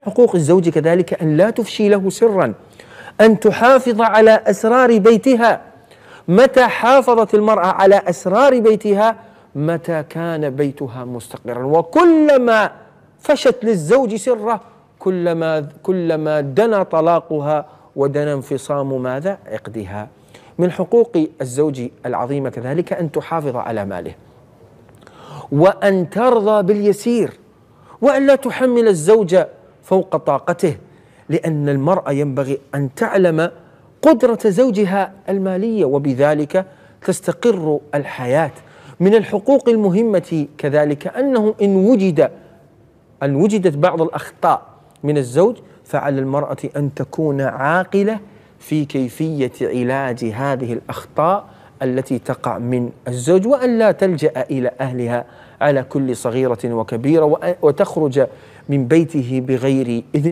حقوق الزوج كذلك أن لا تفشي له سرا، أن تحافظ على أسرار بيتها. متى حافظت المرأة على أسرار بيتها؟ متى كان بيتها مستقرا. وكلما فشت للزوج سره كلما دنا طلاقها ودنا انفصام ماذا؟ عقدها. من حقوق الزوج العظيمة كذلك أن تحافظ على ماله، وأن ترضى باليسير، وأن لا تحمل الزوج فوق طاقته، لأن المرأة ينبغي أن تعلم قدرة زوجها المالية، وبذلك تستقر الحياة. من الحقوق المهمة كذلك أنه إن وجدت بعض الأخطاء من الزوج، فعلى المرأة أن تكون عاقلة في كيفية علاج هذه الأخطاء التي تقع من الزوج، وأن لا تلجأ إلى أهلها على كل صغيرة وكبيرة، وتخرج من بيته بغير إذن.